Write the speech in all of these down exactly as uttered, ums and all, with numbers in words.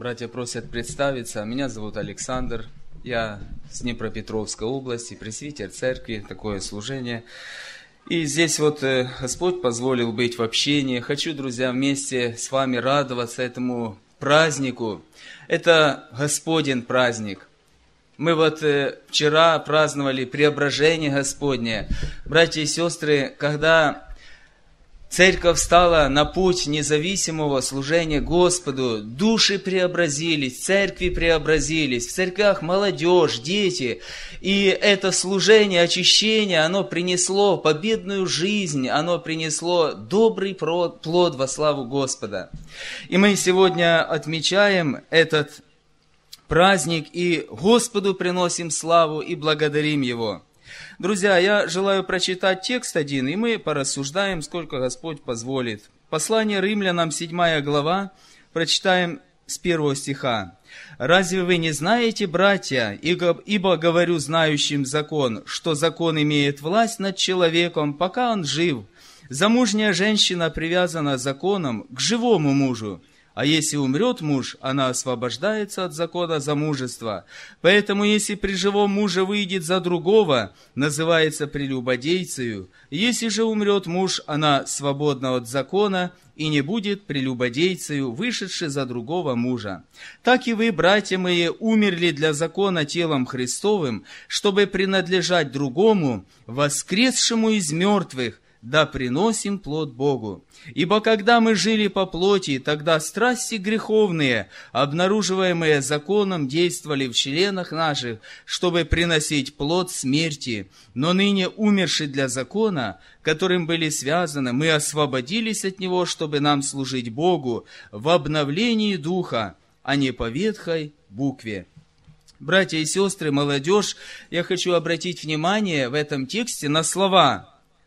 Братья просят представиться. Меня зовут Александр. Я с Днепропетровской области, пресвитер церкви, такое служение. И здесь вот Господь позволил быть в общении. Хочу, друзья, вместе с вами радоваться этому празднику. Это Господень праздник. Мы вот вчера праздновали Преображение Господне. Братья и сестры, когда Церковь стала на путь независимого служения Господу, души преобразились, церкви преобразились, в церквях молодежь, дети. И это служение, очищение, оно принесло победную жизнь, оно принесло добрый плод во славу Господа. И мы сегодня отмечаем этот праздник и Господу приносим славу и благодарим Его. Друзья, я желаю прочитать текст один, и мы порассуждаем, сколько Господь позволит. Послание Римлянам, седьмая глава, прочитаем с первого стиха. «Разве вы не знаете, братья, ибо говорю знающим закон, что закон имеет власть над человеком, пока он жив? Замужняя женщина привязана законом к живому мужу. А если умрет муж, она освобождается от закона замужества. Поэтому, если при живом муже выйдет за другого, называется прелюбодейцею. Если же умрет муж, она свободна от закона и не будет прелюбодейцею, вышедшей за другого мужа. Так и вы, братья мои, умерли для закона телом Христовым, чтобы принадлежать другому, воскресшему из мертвых, да приносим плод Богу. Ибо когда мы жили по плоти, тогда страсти греховные, обнаруживаемые законом, действовали в членах наших, чтобы приносить плод смерти. Но ныне умерши для закона, которым были связаны, мы освободились от него, чтобы нам служить Богу в обновлении духа, а не по ветхой букве». Братья и сестры, молодежь, я хочу обратить внимание в этом тексте на слова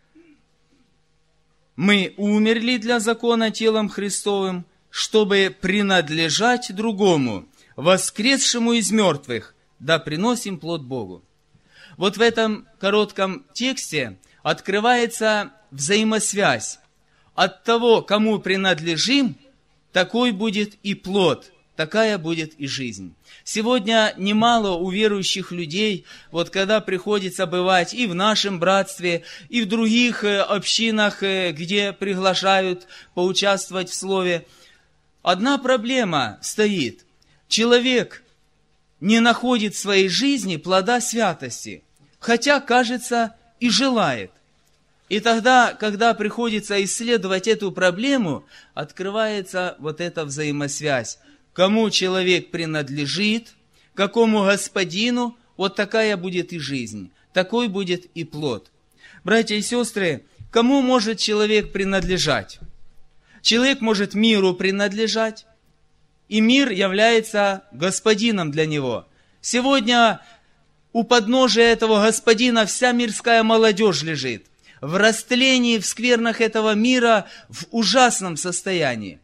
«Мы умерли для закона телом Христовым, чтобы принадлежать другому, воскресшему из мертвых, да приносим плод Богу». Вот в этом коротком тексте открывается взаимосвязь. От того, кому принадлежим, такой будет и плод, такая будет и жизнь. Сегодня немало у верующих людей, вот когда приходится бывать и в нашем братстве, и в других общинах, где приглашают поучаствовать в слове, одна проблема стоит. Человек не находит в своей жизни плода святости, хотя, кажется, и желает. И тогда, когда приходится исследовать эту проблему, открывается вот эта взаимосвязь. Кому человек принадлежит, какому господину, вот такая будет и жизнь, такой будет и плод. Братья и сестры, кому может человек принадлежать? Человек может миру принадлежать, и мир является господином для него. Сегодня у подножия этого господина вся мирская молодежь лежит, в растлении, в сквернах этого мира, в ужасном состоянии.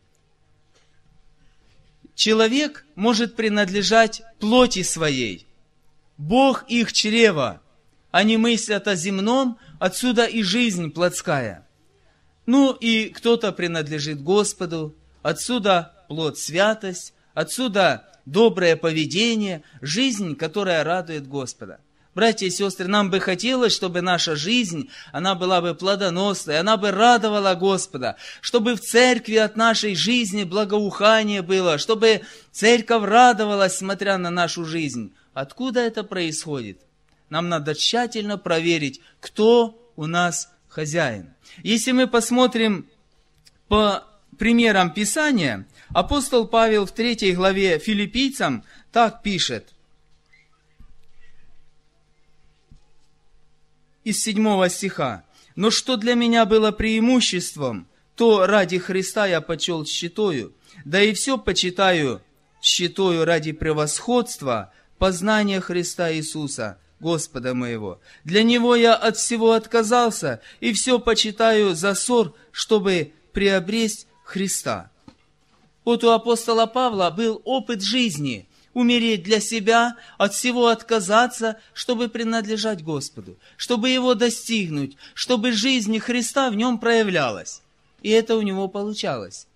Человек может принадлежать плоти своей. Бог их чрева. Они мыслят о земном, отсюда и жизнь плотская. Ну и кто-то принадлежит Господу, отсюда плод святость, отсюда доброе поведение, жизнь, которая радует Господа. Братья и сестры, нам бы хотелось, чтобы наша жизнь, она была бы плодоносной, она бы радовала Господа, чтобы в церкви от нашей жизни благоухание было, чтобы церковь радовалась, смотря на нашу жизнь. Откуда это происходит? Нам надо тщательно проверить, кто у нас хозяин. Если мы посмотрим по примерам Писания, апостол Павел в третьей главе Филиппийцам так пишет, из седьмого стиха. «Но что для меня было преимуществом, то ради Христа я почел тщетою, да и все почитаю тщетою ради превосходства познания Христа Иисуса, Господа моего. Для Него я от всего отказался, и все почитаю за ссор, чтобы приобресть Христа». Вот у апостола Павла был опыт жизни – умереть для себя, от всего отказаться, чтобы принадлежать Господу, чтобы Его достигнуть, чтобы жизнь Христа в нем проявлялась. И это у него получалось.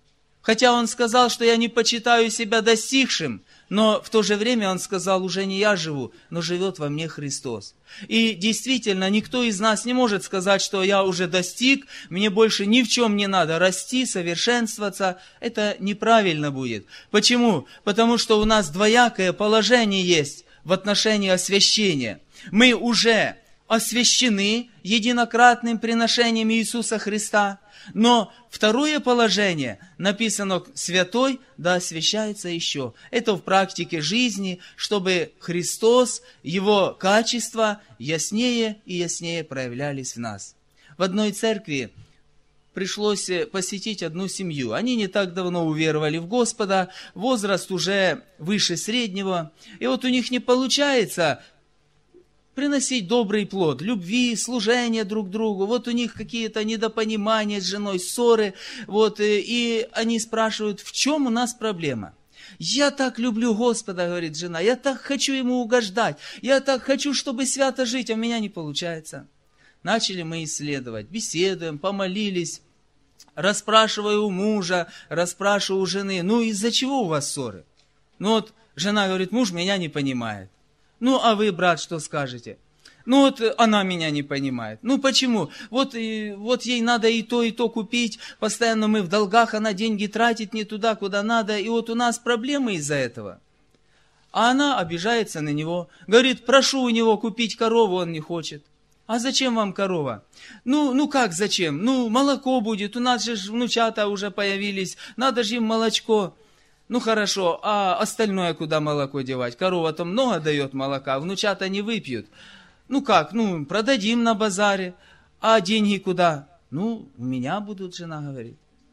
Хотя он сказал, что я не почитаю себя достигшим, но в то же время он сказал, уже не я живу, но живет во мне Христос. И действительно, никто из нас не может сказать, что я уже достиг, мне больше ни в чем не надо расти, совершенствоваться. Это неправильно будет. Почему? Потому что у нас двоякое положение есть в отношении освящения. Мы уже освящены единократным приношением Иисуса Христа. Но второе положение написано «святой, да освящается еще». Это в практике жизни, чтобы Христос, Его качества яснее и яснее проявлялись в нас. В одной церкви пришлось посетить одну семью. Они не так давно уверовали в Господа, возраст уже выше среднего. И вот у них не получается приносить добрый плод, любви, служения друг другу. Вот у них какие-то недопонимания с женой, ссоры. Вот, и они спрашивают, в чем у нас проблема? Я так люблю Господа, говорит жена, я так хочу Ему угождать, я так хочу, чтобы свято жить, а у меня не получается. Начали мы исследовать, беседуем, помолились, расспрашиваю у мужа, расспрашиваю у жены, ну из-за чего у вас ссоры? Ну вот жена говорит, муж меня не понимает. Ну, а вы, брат, что скажете? Ну, вот она меня не понимает. Ну, почему? Вот, и, вот ей надо и то, и то купить. Постоянно мы в долгах, она деньги тратит не туда, куда надо. И вот у нас проблемы из-за этого. А она обижается на него. Говорит, прошу у него купить корову, он не хочет. А зачем вам корова? Ну, ну как зачем? Ну, молоко будет. У нас же внучата уже появились. Надо же им молочко. Ну хорошо, а остальное куда молоко девать? Корова-то много дает молока, внучата не выпьют. Ну как, ну продадим на базаре, а деньги куда? Ну, у меня будут, жена говорит.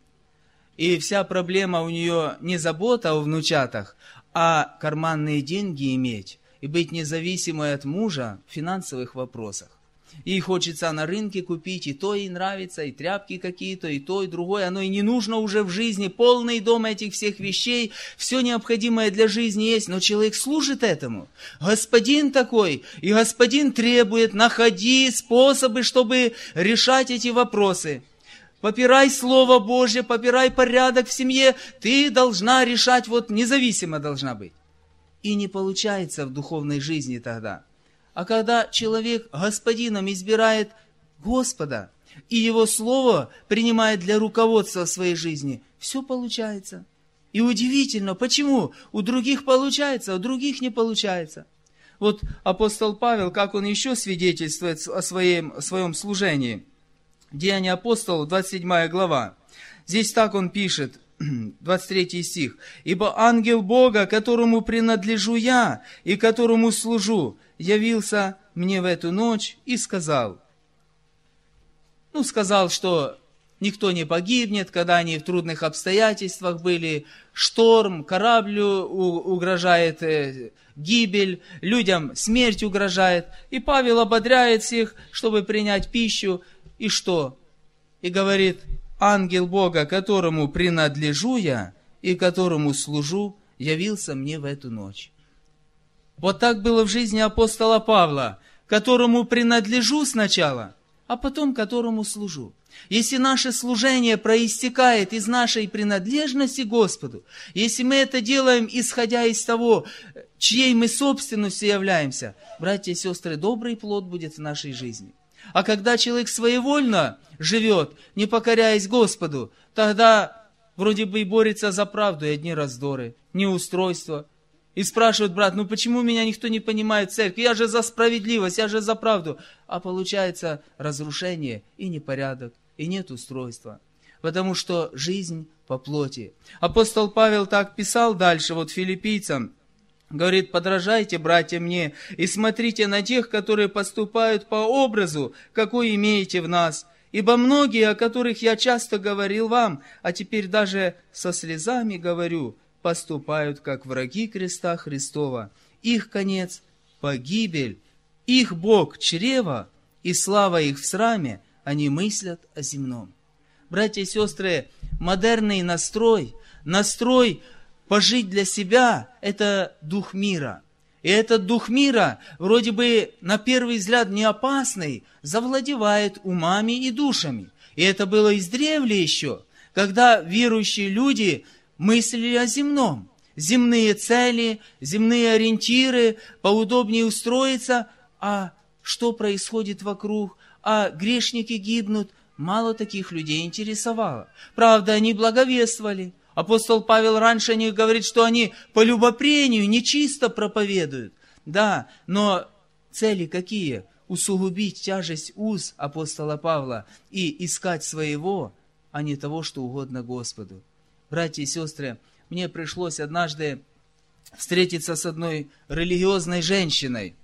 И вся проблема у нее не забота о внучатах, а карманные деньги иметь и быть независимой от мужа в финансовых вопросах. Ей хочется на рынке купить, и то ей нравится, и тряпки какие-то, и то, и другое. Оно и не нужно уже в жизни, полный дом этих всех вещей, все необходимое для жизни есть, но человек служит этому. Господин такой, и Господин требует, находи способы, чтобы решать эти вопросы. Попирай Слово Божье, попирай порядок в семье, ты должна решать, вот независимо должна быть. И не получается в духовной жизни тогда. А когда человек господином избирает Господа и Его Слово принимает для руководства в своей жизни, все получается. И удивительно, почему? У других получается, а у других не получается. Вот апостол Павел, как он еще свидетельствует о своем, о своем служении. Деяния апостолов, двадцать седьмая глава. Здесь так он пишет. двадцать третий стих. «Ибо ангел Бога, которому принадлежу я и которому служу, явился мне в эту ночь и сказал». Ну, сказал, что никто не погибнет, когда они в трудных обстоятельствах были, шторм, кораблю угрожает гибель, людям смерть угрожает. И Павел ободряет всех, чтобы принять пищу. И что? И говорит: ангел Бога, которому принадлежу я и которому служу, явился мне в эту ночь. Вот так было в жизни апостола Павла, которому принадлежу сначала, а потом которому служу. Если наше служение проистекает из нашей принадлежности Господу, если мы это делаем, исходя из того, чьей мы собственностью являемся, братья и сестры, добрый плод будет в нашей жизни. А когда человек своевольно живет, не покоряясь Господу, тогда вроде бы и борется за правду, и одни раздоры, неустройства. И спрашивают: брат, ну почему меня никто не понимает в церкви? Я же за справедливость, я же за правду. А получается разрушение и непорядок, и нет устройства. Потому что жизнь по плоти. Апостол Павел так писал дальше, вот филиппийцам. Говорит: подражайте, братья, мне, и смотрите на тех, которые поступают по образу, какой имеете в нас. Ибо многие, о которых я часто говорил вам, а теперь даже со слезами говорю, поступают как враги креста Христова. Их конец – погибель, их Бог – чрево, и слава их в сраме, они мыслят о земном. Братья и сестры, модерный настрой, настрой пожить для себя – это дух мира. И этот дух мира, вроде бы на первый взгляд не опасный, завладевает умами и душами. И это было издревле еще. когда верующие люди мыслили о земном. Земные цели, земные ориентиры, поудобнее устроиться. А что происходит вокруг? А грешники гибнут. Мало таких людей интересовало. Правда, они благовествовали. Апостол Павел раньше о них говорит, что они по любопрению нечисто проповедуют. Да, но цели какие? Усугубить тяжесть уз апостола Павла и искать своего, а не того, что угодно Господу. Братья и сестры, мне пришлось однажды встретиться с одной религиозной женщиной.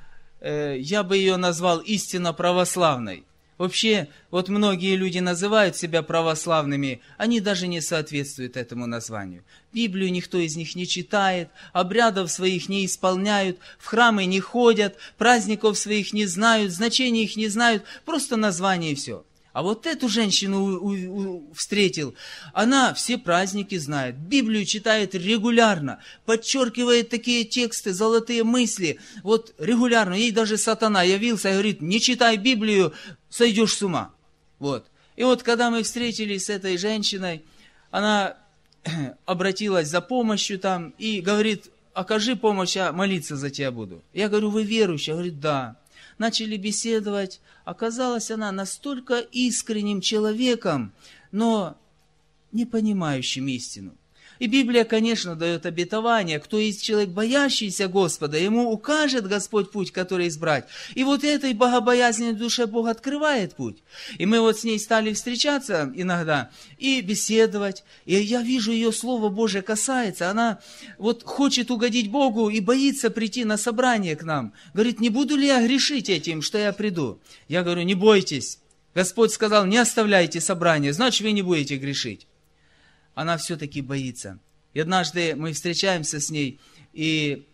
Я бы ее назвал истинно православной. Вообще, вот многие люди называют себя православными, они даже не соответствуют этому названию. Библию никто из них не читает, обрядов своих не исполняют, в храмы не ходят, праздников своих не знают, значений их не знают, просто название и все. А вот эту женщину у, у, у, встретил, она все праздники знает, Библию читает регулярно, подчеркивает такие тексты, золотые мысли, вот регулярно, ей даже сатана явился и говорит, не читай Библию, сойдешь с ума. Вот. И вот когда мы встретились с этой женщиной, она обратилась за помощью там и говорит, окажи помощь, я молиться за тебя буду. Я говорю, вы верующий? Она говорит, да. Начали беседовать. Оказалась она настолько искренним человеком, но не понимающим истину. И Библия, конечно, дает обетование, кто есть человек, боящийся Господа, ему укажет Господь путь, который избрать. И вот этой богобоязненной душе Бог открывает путь. И мы вот с ней стали встречаться иногда и беседовать. И я вижу, ее Слово Божие касается. Она вот хочет угодить Богу и боится прийти на собрание к нам. Говорит, не буду ли я грешить этим, что я приду? Я говорю, не бойтесь. Господь сказал, не оставляйте собрание, значит, вы не будете грешить. Она все-таки боится. И однажды мы встречаемся с ней, и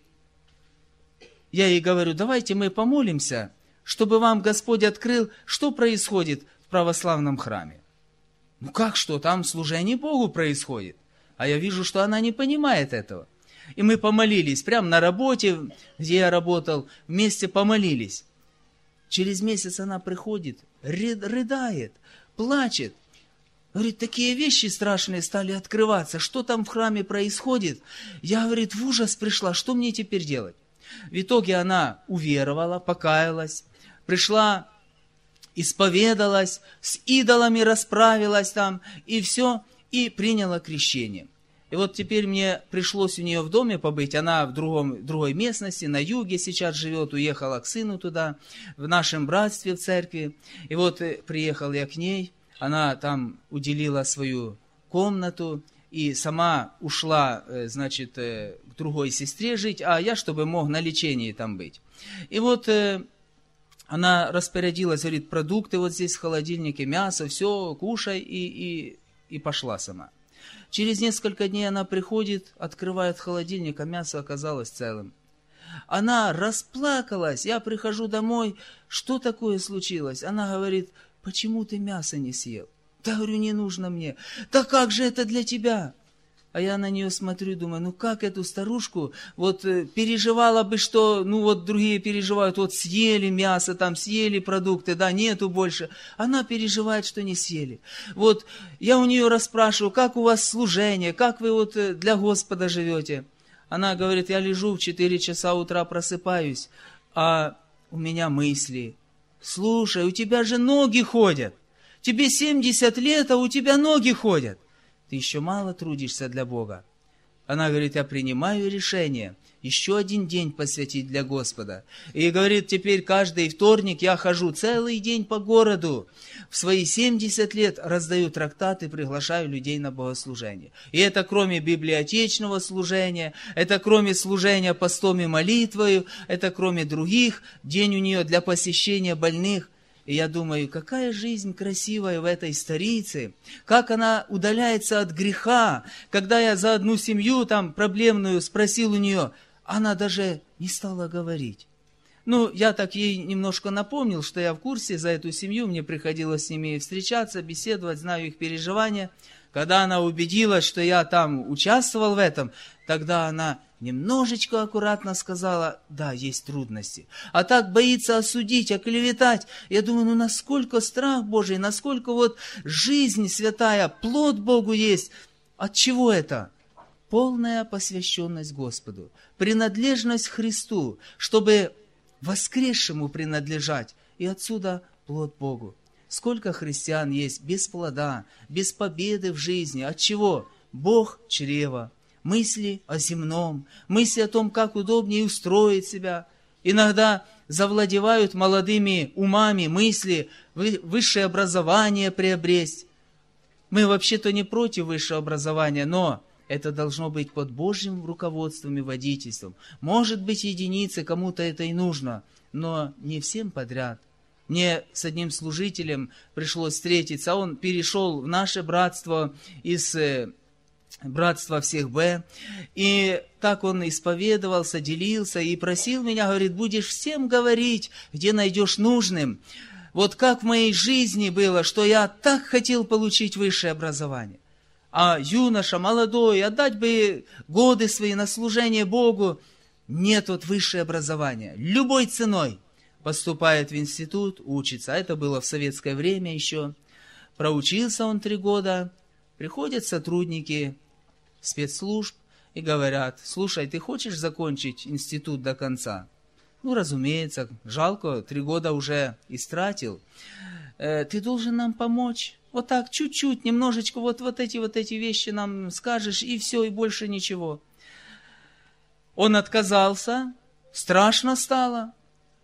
я ей говорю, давайте мы помолимся, чтобы вам Господь открыл, что происходит в православном храме. Ну как что, там служение Богу происходит. А я вижу, что она не понимает этого. И мы помолились, прямо на работе, где я работал, вместе помолились. Через месяц она приходит, рыдает, плачет. Говорит, такие вещи страшные стали открываться. Что там в храме происходит? Я, говорит, в ужас пришла. Что мне теперь делать? В итоге она уверовала, покаялась, пришла, исповедалась, с идолами расправилась там, и все, и приняла крещение. И вот теперь мне пришлось у нее в доме побыть. Она в другом, другой местности, на юге сейчас живет, уехала к сыну туда, в нашем братстве в церкви. И вот приехал я к ней. Она там уделила свою комнату и сама ушла, значит, к другой сестре жить, а я, чтобы мог на лечении там быть. И вот она распорядилась, говорит, продукты вот здесь в холодильнике, мясо, все, кушай, и, и, и пошла сама. Через несколько дней она приходит, открывает холодильник, а мясо оказалось целым. Она расплакалась, я прихожу домой, что такое случилось? Она говорит, почему ты мясо не съел? Да, говорю, не нужно мне. Да как же это для тебя? А я на нее смотрю, думаю, ну как эту старушку, вот переживала бы, что, ну вот другие переживают, вот съели мясо, там съели продукты, да, нету больше. Она переживает, что не съели. Вот я у нее расспрашиваю, как у вас служение, как вы вот для Господа живете? Она говорит, я лежу в четыре часа утра, просыпаюсь, а у меня мысли. Слушай, у тебя же ноги ходят. Тебе семьдесят лет, а у тебя ноги ходят. Ты еще мало трудишься для Бога. Она говорит, я принимаю решение еще один день посвятить для Господа. И говорит, теперь каждый вторник я хожу целый день по городу. В свои семьдесят лет раздаю трактаты, приглашаю людей на богослужение. И это кроме библиотечного служения, это кроме служения постом и молитвою, это кроме других, день у нее для посещения больных. И я думаю, какая жизнь красивая в этой старице, как она удаляется от греха. Когда я за одну семью там проблемную спросил у нее, она даже не стала говорить. Ну, я так ей немножко напомнил, что я в курсе за эту семью, мне приходилось с ними встречаться, беседовать, знаю их переживания. Когда она убедилась, что я там участвовал в этом, тогда она немножечко аккуратно сказала, да, есть трудности. А так боится осудить, оклеветать. Я думаю, ну насколько страх Божий, насколько вот жизнь святая, плод Богу есть. От чего это? Полная посвященность Господу, принадлежность Христу, чтобы воскресшему принадлежать. И отсюда плод Богу. Сколько христиан есть без плода, без победы в жизни. От чего? Бог – чрево. Мысли о земном, мысли о том, как удобнее устроить себя. Иногда завладевают молодыми умами мысли, высшее образование приобресть. Мы вообще-то не против высшего образования, но это должно быть под Божьим руководством и водительством. Может быть, единицы, кому-то это и нужно, но не всем подряд. Мне с одним служителем пришлось встретиться, он перешел в наше братство из братства всех Б, и так он исповедовался, делился и просил меня, говорит, будешь всем говорить, где найдешь нужным. Вот как в моей жизни было, что я так хотел получить высшее образование. А юноша, молодой, отдать бы годы свои на служение Богу. Нет вот высшее образование. Любой ценой поступает в институт, учится. Это было в советское время еще. Проучился он три года. Приходят сотрудники спецслужб и говорят, слушай, ты хочешь закончить институт до конца? Ну, разумеется, жалко, три года уже истратил. Э, ты должен нам помочь. Вот так, чуть-чуть, немножечко, вот, вот эти вот эти вещи нам скажешь, и все, и больше ничего. Он отказался, страшно стало.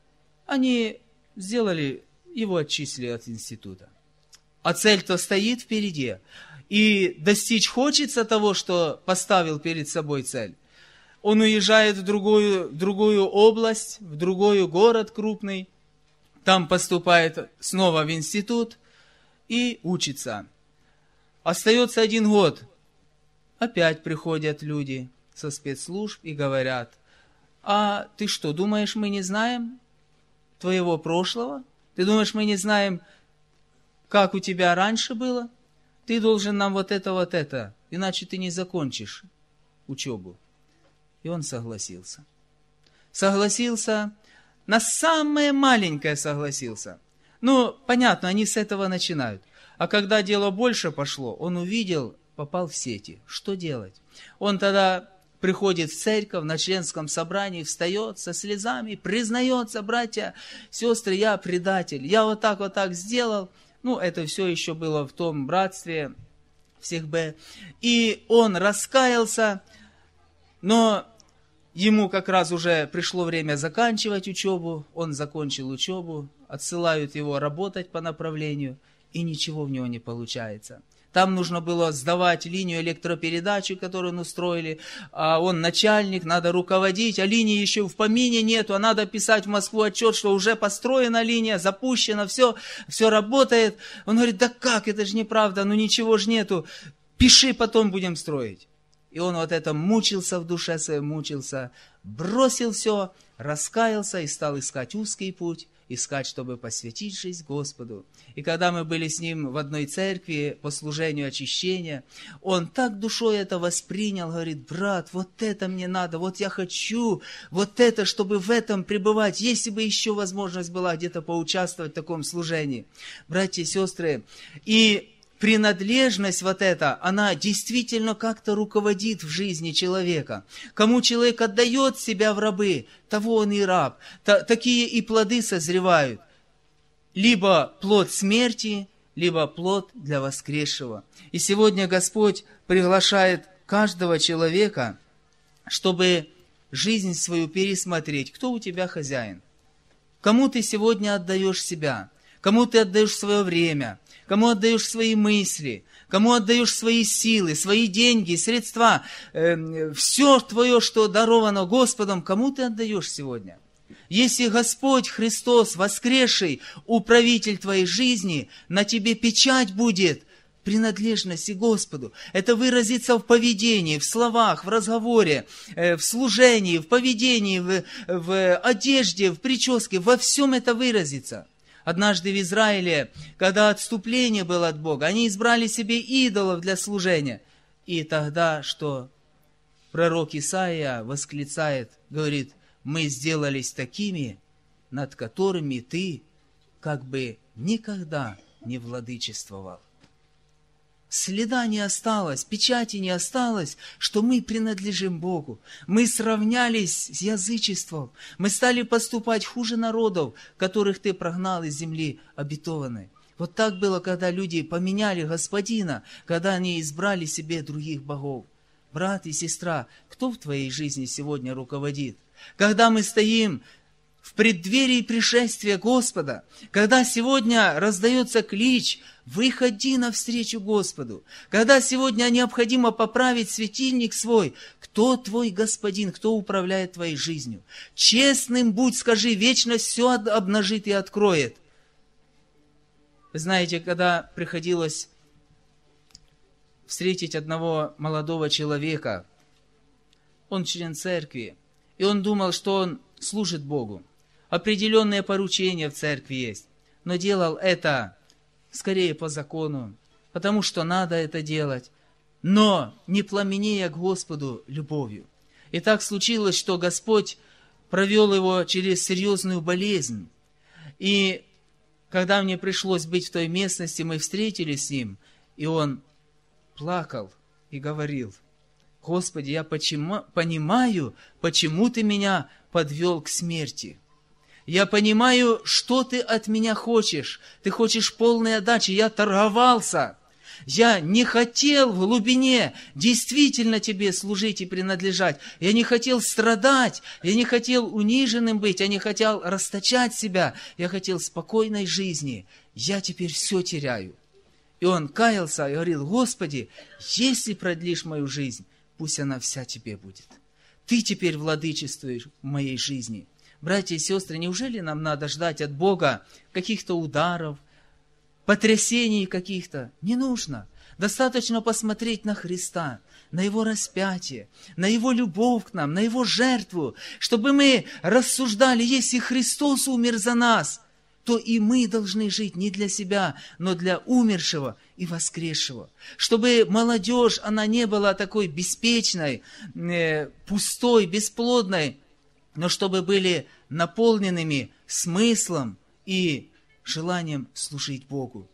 Они сделали, его отчислили от института. А цель-то стоит впереди. И достичь хочется того, что поставил перед собой цель. Он уезжает в другую, в другую область, в другой город крупный. Там поступает снова в институт и учится. Остается один год. Опять приходят люди со спецслужб и говорят, а ты что, думаешь, мы не знаем твоего прошлого? Ты думаешь, мы не знаем, как у тебя раньше было? Ты должен нам вот это, вот это, иначе ты не закончишь учебу. И он согласился. Согласился, на самое маленькое согласился. Ну, понятно, они с этого начинают. А когда дело больше пошло, он увидел, попал в сети. Что делать? Он тогда приходит в церковь, на членском собрании, встает со слезами, признается, братья, сестры, я предатель, я вот так, вот так сделал. Ну, это все еще было в том братстве всех Б. И он раскаялся, но ему как раз уже пришло время заканчивать учебу. Он закончил учебу, отсылают его работать по направлению, и ничего в него не получается. Там нужно было сдавать линию электропередачи, которую он устроили, а он начальник, надо руководить, а линии еще в помине нету, а надо писать в Москву отчет, что уже построена линия, запущена, все, все работает. Он говорит, да как, это же неправда, ну ничего же нету, пиши, потом будем строить. И он вот это мучился в душе своей, мучился, бросил все, раскаялся и стал искать узкий путь, искать, чтобы посвятить жизнь Господу. И когда мы были с ним в одной церкви по служению очищения, он так душой это воспринял, говорит, брат, вот это мне надо, вот я хочу, вот это, чтобы в этом пребывать, если бы еще возможность была где-то поучаствовать в таком служении. Братья и сестры, и принадлежность вот эта, она действительно как-то руководит в жизни человека. Кому человек отдает себя в рабы, того он и раб. Та, такие и плоды созревают. Либо плод смерти, либо плод для воскресшего. И сегодня Господь приглашает каждого человека, чтобы жизнь свою пересмотреть. Кто у тебя хозяин? Кому ты сегодня отдаешь себя? Кому ты отдаешь свое время? Кому отдаешь свои мысли, кому отдаешь свои силы, свои деньги, средства, э, все твое, что даровано Господом, кому ты отдаешь сегодня? Если Господь Христос, воскресший, управитель твоей жизни, на тебе печать будет принадлежности Господу. Это выразится в поведении, в словах, в разговоре, э, в служении, в поведении, в, в одежде, в прическе, во всем это выразится. Однажды в Израиле, когда отступление было от Бога, они избрали себе идолов для служения. И тогда что? пророк Исаия восклицает, говорит: мы сделались такими, над которыми ты как бы никогда не владычествовал. Следа не осталось, печати не осталось, что мы принадлежим Богу. Мы сравнялись с язычеством. Мы стали поступать хуже народов, которых ты прогнал из земли обетованной. Вот так было, когда люди поменяли Господина, когда они избрали себе других богов. Брат и сестра, кто в твоей жизни сегодня руководит? Когда мы стоим в преддверии пришествия Господа, когда сегодня раздается клич: выходи навстречу Господу, когда сегодня необходимо поправить светильник свой, кто твой Господин, кто управляет твоей жизнью? Честным будь, скажи, вечность все обнажит и откроет. Вы знаете, когда приходилось встретить одного молодого человека, он член церкви, и он думал, что он служит Богу. Определенные поручения в церкви есть, но делал это скорее по закону, потому что надо это делать, но не пламенея к Господу любовью. И так случилось, что Господь провел его через серьезную болезнь. И когда мне пришлось быть в той местности, мы встретились с ним, и он плакал и говорил: Господи, я почему, понимаю, почему Ты меня подвел к смерти. Я понимаю, что Ты от меня хочешь. Ты хочешь полной отдачи. Я торговался. Я не хотел в глубине действительно Тебе служить и принадлежать. Я не хотел страдать. Я не хотел униженным быть. Я не хотел расточать себя. Я хотел спокойной жизни. Я теперь все теряю. И он каялся и говорил: Господи, если продлишь мою жизнь, пусть она вся Тебе будет. Ты теперь владычествуешь в моей жизни. Братья и сестры, неужели нам надо ждать от Бога каких-то ударов, потрясений каких-то? Не нужно. Достаточно посмотреть на Христа, на Его распятие, на Его любовь к нам, на Его жертву, чтобы мы рассуждали: если Христос умер за нас, то и мы должны жить не для себя, но для умершего и воскресшего. Чтобы молодежь, она не была такой беспечной, э, пустой, бесплодной, но чтобы были наполненными смыслом и желанием служить Богу.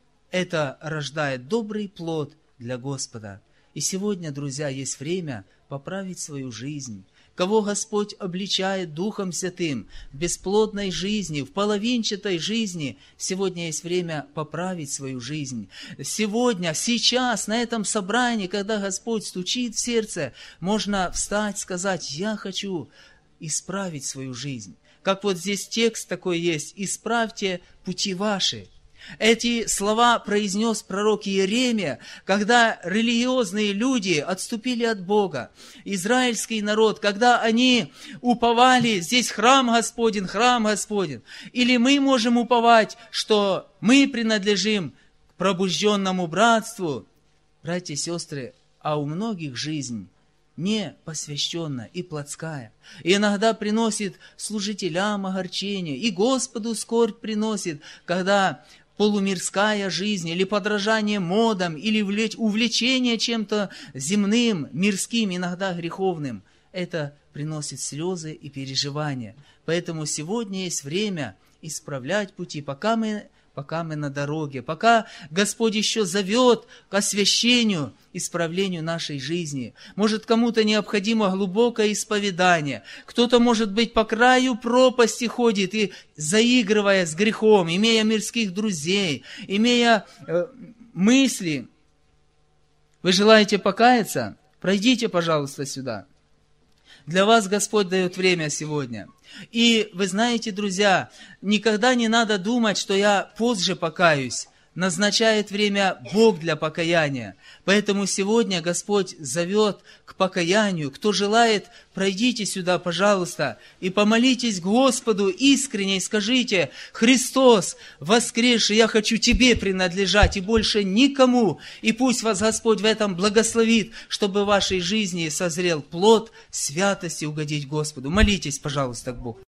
Это рождает добрый плод для Господа. И сегодня, друзья, есть время поправить свою жизнь. Кого Господь обличает Духом Святым в бесплодной жизни, в половинчатой жизни, сегодня есть время поправить свою жизнь. Сегодня, сейчас, на этом собрании, когда Господь стучит в сердце, можно встать, сказать: я хочу исправить свою жизнь. Как вот здесь текст такой есть: «Исправьте пути ваши». Эти слова произнес пророк Иеремия, когда религиозные люди отступили от Бога. Израильский народ, когда они уповали: здесь храм Господень, храм Господень. Или мы можем уповать, что мы принадлежим к пробужденному братству. Братья и сестры, а у многих жизнь не посвященная и плотская. И иногда приносит служителям огорчение, и Господу скорбь приносит, когда полумирская жизнь, или подражание модам, или увлечение чем-то земным, мирским, иногда греховным, это приносит слезы и переживания. Поэтому сегодня есть время исправлять пути, пока мы, пока мы на дороге, пока Господь еще зовет к освящению, исправлению нашей жизни. Может, кому-то необходимо глубокое исповедание. Кто-то, может быть, по краю пропасти ходит и, заигрывая с грехом, имея мирских друзей, имея э, мысли. Вы желаете покаяться? Пройдите, пожалуйста, сюда. Для вас Господь дает время сегодня. И вы знаете, друзья, никогда не надо думать, что я позже покаюсь. Назначает время Бог для покаяния. Поэтому сегодня Господь зовет к покаянию. Кто желает, пройдите сюда, пожалуйста, и помолитесь Господу искренне, и скажите: Христос воскресший, я хочу Тебе принадлежать и больше никому. И пусть вас Господь в этом благословит, чтобы в вашей жизни созрел плод святости угодить Господу. Молитесь, пожалуйста, к Богу.